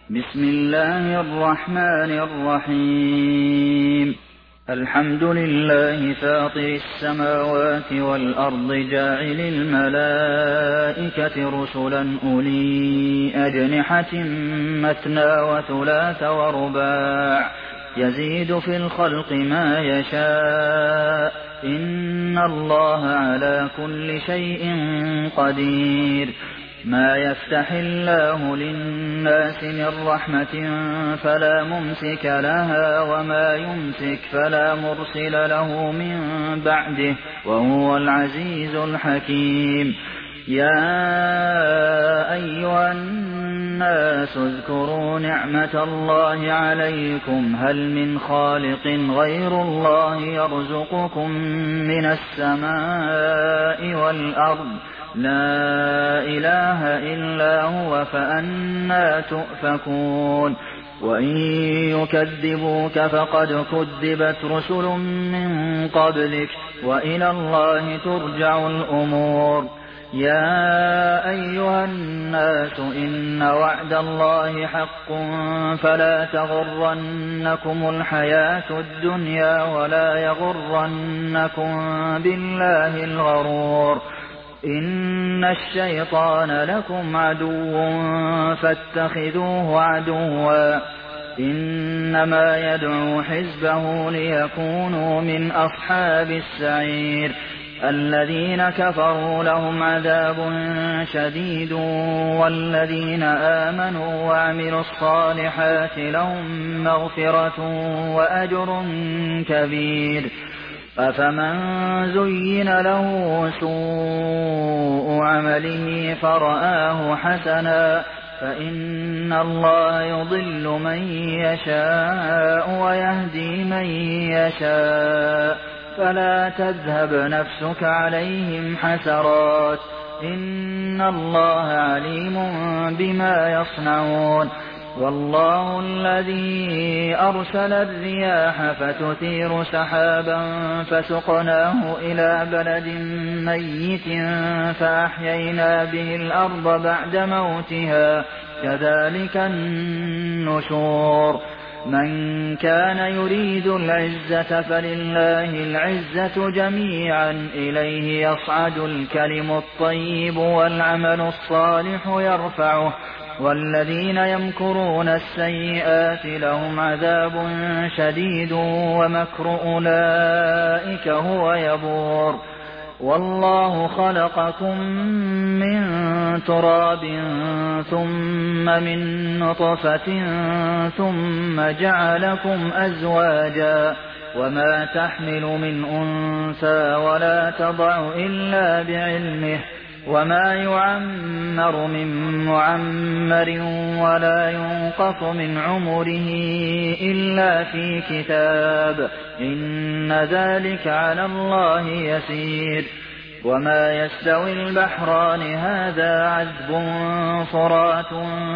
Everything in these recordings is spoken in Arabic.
بسم الله الرحمن الرحيم. الحمد لله فاطر السماوات والأرض جاعل الملائكة رسلا أولي أجنحة مثنى وثلاث ورباع يزيد في الخلق ما يشاء إن الله على كل شيء قدير. ما يفتح الله للناس من رحمة فلا ممسك لها وما يمسك فلا مرسل له من بعده وهو العزيز الحكيم. يا أيها الناس اذكروا نعمة الله عليكم هل من خالق غير الله يرزقكم من السماء والأرض لا إله إلا هو فأنى تؤفكون. وإن يكذبوك فقد كذبت رسل من قبلك وإلى الله ترجع الأمور. يا أيها الناس إن وعد الله حق فلا تغرنكم الحياة الدنيا ولا يغرنكم بالله الغرور. إن الشيطان لكم عدو فاتخذوه عدوا إنما يدعو حزبه ليكونوا من أصحاب السعير. الذين كفروا لهم عذاب شديد والذين آمنوا وعملوا الصالحات لهم مغفرة وأجر كبير. أفمن زين له سوء عمله فرآه حسنا فإن الله يضل من يشاء ويهدي من يشاء فلا تذهب نفسك عليهم حسرات إن الله عليم بما يصنعون. والله الذي أرسل الرياح فتثير سحابا فسقناه إلى بلد ميت فأحيينا به الأرض بعد موتها كذلك النشور. من كان يريد العزة فلله العزة جميعا إليه يصعد الكلم الطيب والعمل الصالح يرفعه والذين يمكرون السيئات لهم عذاب شديد ومكر أولئك هو يبور. والله خلقكم من تراب ثم من نطفة ثم جعلكم أزواجا وما تحمل من أنثى ولا تضع إلا بعلمه وما يعمر من معمر ولا ينقص من عمره إلا في كتاب إن ذلك على الله يسير. وما يستوي البحران هذا عذب فرات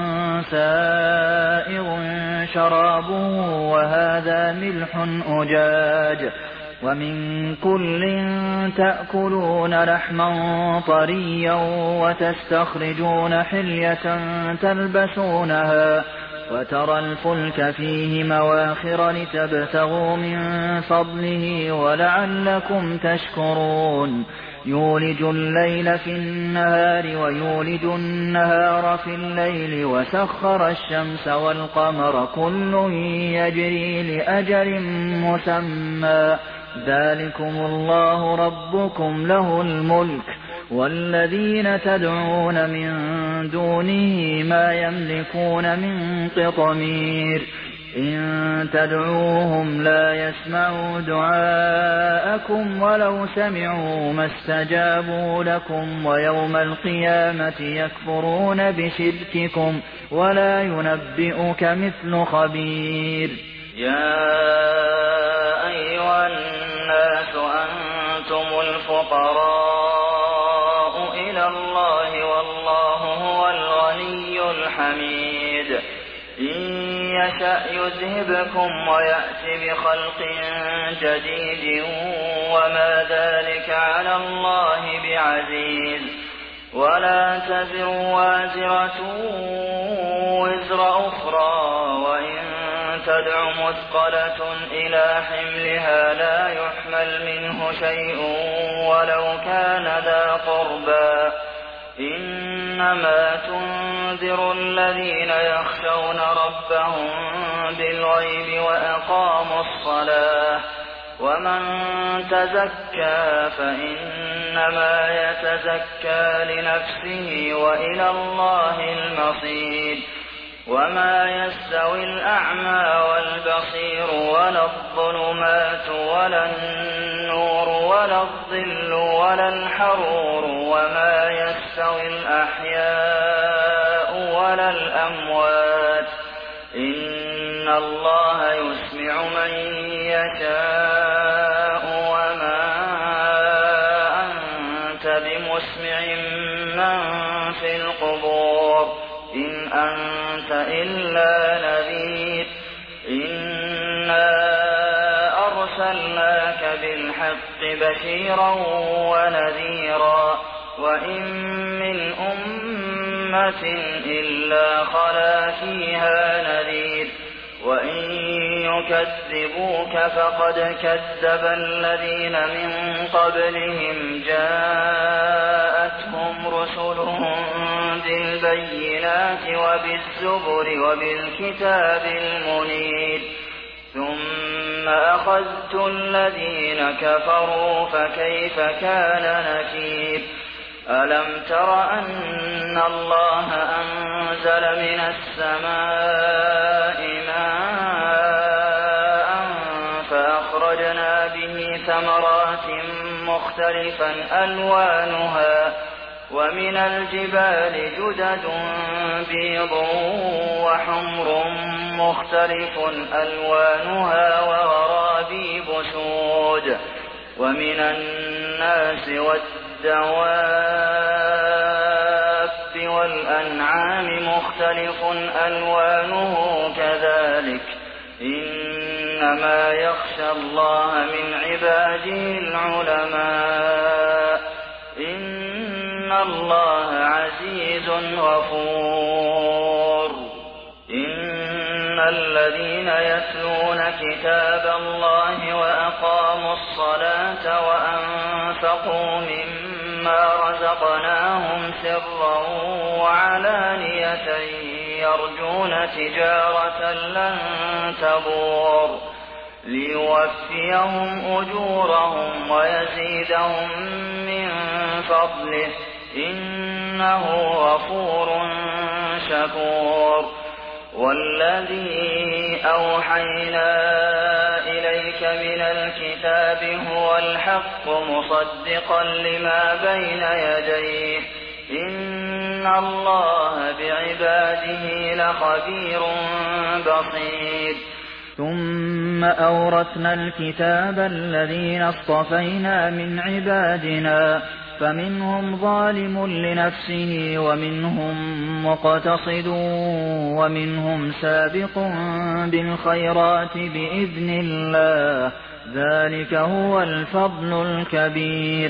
سائغ شرابه وهذا ملح أجاج ومن كل تأكلون لحما طريا وتستخرجون حلية تلبسونها وترى الفلك فيه مواخر لتبتغوا من فضله ولعلكم تشكرون. يولج الليل في النهار ويولج النهار في الليل وسخر الشمس والقمر كل يجري لأجل مسمى ذلكم الله ربكم له الملك والذين تدعون من دونه ما يملكون من قطمير. إن تدعوهم لا يسمعوا دعاءكم ولو سمعوا ما استجابوا لكم ويوم القيامة يكفرون بشرككم ولا ينبئك مثل خبير. يا أيها الناس أنتم الفقراء إلى الله والله هو الغني الحميد. إن يشأ يذهبكم ويأت بخلق جديد وما ذلك على الله بعزيز. ولا تزر وازرة وزر أخرى وإن تدع مثقلة إلى حملها لا يحمل منه شيء ولو كان ذا قربى إنما تنذر الذين يخشون ربهم بالغيب وأقاموا الصلاة ومن تزكى فإنما يتزكى لنفسه وإلى الله المصير وما يستوي الأعمى والبصير ولا الظلمات ولا النور ولا الظل ولا الحرور وما يستوي الأحياء ولا الأموات إن الله يسمع من يشاء وما أنت بمسمع من في القبور إن أنت إلا نذير إنا أرسلناك بالحق بشيرا ونذيرا وإن من أمة إلا خلا فيها نذير وإن يكذبوك فقد كذب الذين من قبلهم جاءتهم رسلهم بالبينات وبالزبر وبالكتاب المنير ثم أخذت الذين كفروا فكيف كان نكير ألم تر أن الله أنزل من السماء ماء فأخرجنا به ثمرات مختلفا ألوانها ومن الجبال جدد بيض وحمر مختلف ألوانها وغرابيب سود ومن الناس والدواب والأنعام مختلف ألوانه كذلك إنما يخشى الله من عباده العلماء إن الله عزيز غفور إن الذين يتلون كتاب الله وأقاموا الصلاة وأنفقوا مما رزقناهم سرا وعلانية يرجون تجارة لن تبور ليوفيهم أجورهم ويزيدهم من فضله إنه غفور شكور والذي أوحينا إليك من الكتاب هو الحق مصدقا لما بين يديه إن الله بعباده لخبير بصير ثم أورثنا الكتاب الذين اصطفينا من عبادنا فمنهم ظالم لنفسه ومنهم مقتصد ومنهم سابق بالخيرات بإذن الله ذلك هو الفضل الكبير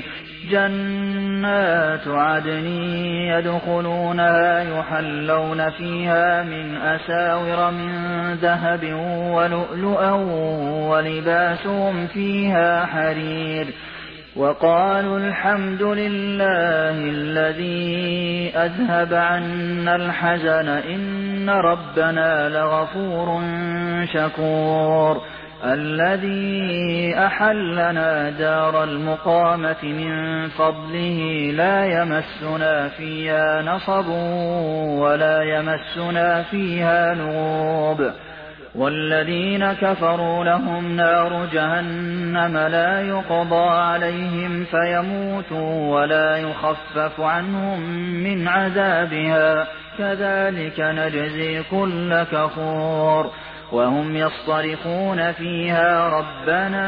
جنات عدن يدخلونها يحلون فيها من أساور من ذهب ولؤلؤا ولباسهم فيها حرير وقالوا الحمد لله الذي أذهب عنا الحزن إن ربنا لغفور شكور الذي أحلنا دار المقامة من فضله لا يمسنا فيها نصب ولا يمسنا فيها لغوب والذين كفروا لهم نار جهنم لا يقضى عليهم فيموتوا ولا يخفف عنهم من عذابها كذلك نجزي كل كفور وهم يصطرخون فيها ربنا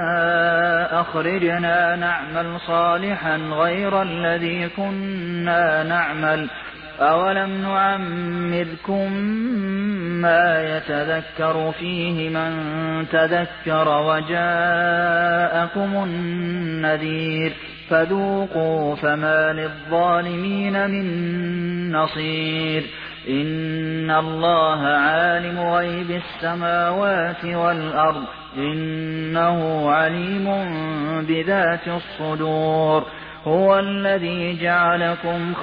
أخرجنا نعمل صالحا غير الذي كنا نعمل أولم نعمركم ما يتذكر فيه من تذكر وجاءكم النذير فذوقوا فما للظالمين من نصير إن الله عالم غيب السماوات والأرض إنه عليم بذات الصدور هو الذي جعلكم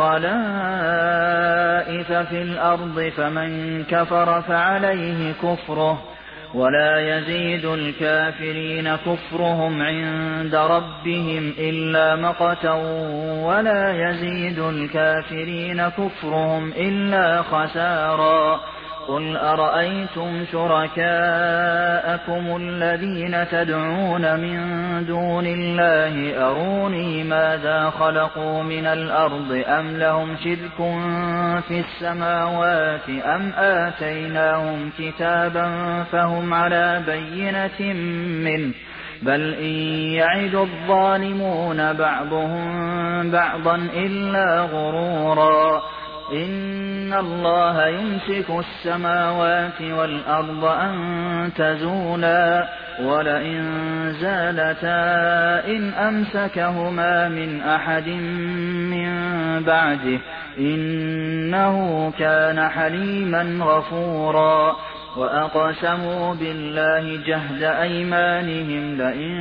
خلائف في الأرض فمن كفر فعليه كفره ولا يزيد الكافرين كفرهم عند ربهم إلا مقتا ولا يزيد الكافرين كفرهم إلا خسارا قل أرأيتم شركاءكم الذين تدعون من دون الله أروني ماذا خلقوا من الأرض أم لهم شرك في السماوات أم آتيناهم كتابا فهم على بينة منه بل إن يعد الظالمون بعضهم بعضا إلا غرورا إن الله يمسك السماوات والأرض أن تزولا ولئن زالتا إن أمسكهما من أحد من بعده إنه كان حليما غفورا وأقسموا بالله جهد أيمانهم لئن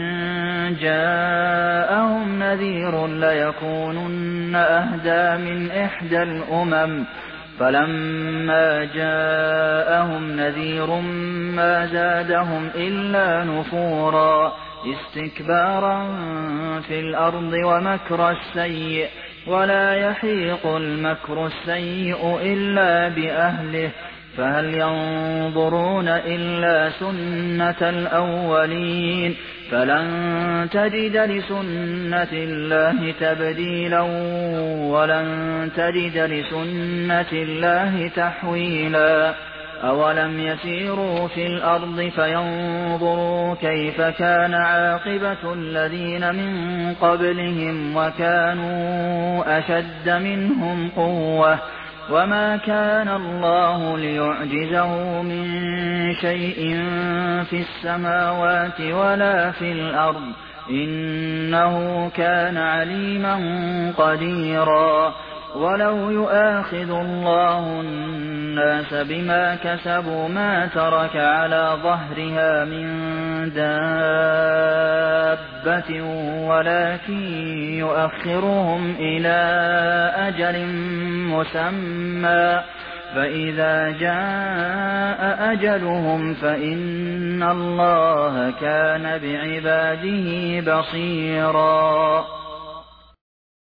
جاءهم نذير ليكونن أهدى من إحدى الأمم فلما جاءهم نذير ما زادهم إلا نفورا استكبارا في الأرض ومكر السيء ولا يحيق المكر السيء إلا بأهله فهل ينظرون إلا سنة الأولين فلن تجد لسنة الله تبديلا ولن تجد لسنة الله تحويلا أولم يسيروا في الأرض فينظروا كيف كان عاقبة الذين من قبلهم وكانوا أشد منهم قوة وما كان الله ليعجزه من شيء في السماوات ولا في الأرض إنه كان عليما قديرا ولو يؤاخذ الله الناس بما كسبوا ما ترك على ظهرها من دابة ولكن يؤخرهم إلى أجل مسمى فإذا جاء أجلهم فإن الله كان بعباده بصيرا